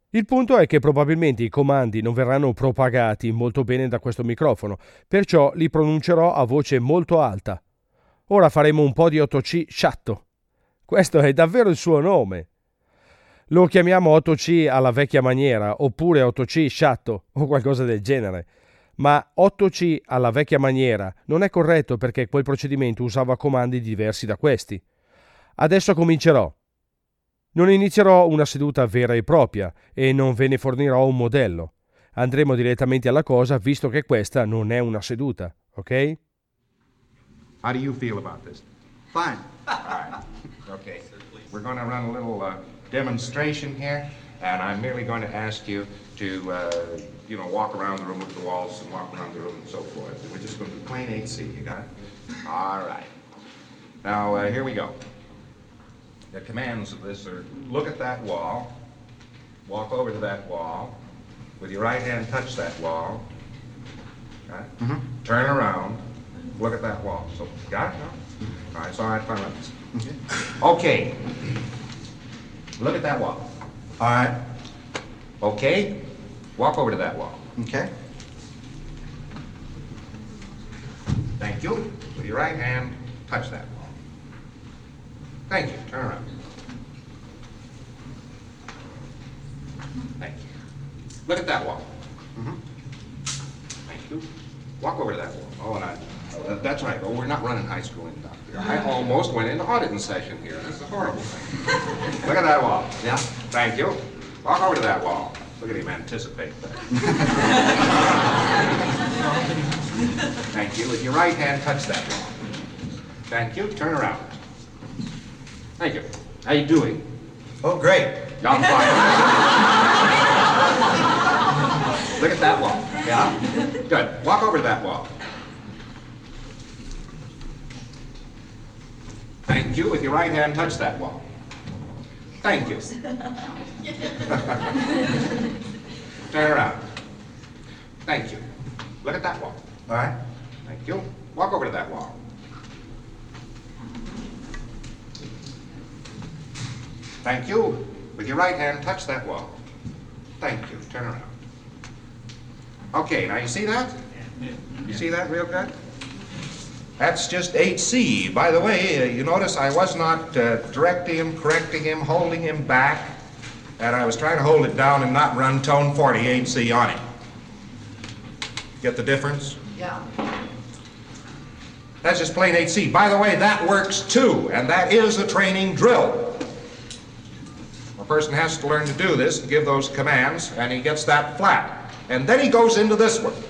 Il punto è che probabilmente i comandi non verranno propagati molto bene da questo microfono, perciò li pronuncerò a voce molto alta. Ora faremo un po' di 8C sciatto. Questo è davvero il suo nome. Lo chiamiamo 8C alla vecchia maniera, oppure 8C sciatto, o qualcosa del genere. Ma 8C alla vecchia maniera non è corretto perché quel procedimento usava comandi diversi da questi. Adesso comincerò. Non inizierò una seduta vera e propria e non ve ne fornirò un modello. Andremo direttamente alla cosa visto che questa non è una seduta, ok? How do you feel about this? Fine. All right. Okay. We're going to run a little demonstration here, and I'm merely going to ask you to, walk around the room, look at the walls, and walk around the room and so forth. We're just going to do plain 8C. You got it? All right. Now, here we go. The commands of this are look at that wall, walk over to that wall, with your right hand touch that wall, got it? Mm-hmm. Turn around, look at that wall. So, got it? No? All right, so I find this. Okay. Look at that wall. All right. Okay. Walk over to that wall. Okay. Thank you. With your right hand, touch that wall. Thank you. Turn around. Thank you. Look at that wall. Mm-hmm. Thank you. Walk over to that wall. Oh, and that's right. Oh, we're not running high school in Doctor. I almost went into auditing session here. This is a horrible thing. Look at that wall. Yeah. Thank you. Walk over to that wall. Look at him anticipate that. Thank you. With your right hand, touch that wall. Thank you. Turn around. Thank you. How you doing? Oh, great. I'm fine. Look at that wall. Yeah. Good. Walk over to that wall. Thank you. With your right hand, touch that wall. Thank you. Turn around. Thank you. Look at that wall. All right. Thank you. Walk over to that wall. Thank you. With your right hand, touch that wall. Thank you. Turn around. Okay, now you see that? You see that real good? That's just 8C. By the way, you notice I was not directing him, correcting him, holding him back, and I was trying to hold it down and not run tone 40 8C on him. Get the difference? Yeah. That's just plain 8C. By the way, that works too, and that is a training drill. A person has to learn to do this and give those commands, and he gets that flat. And then he goes into this one.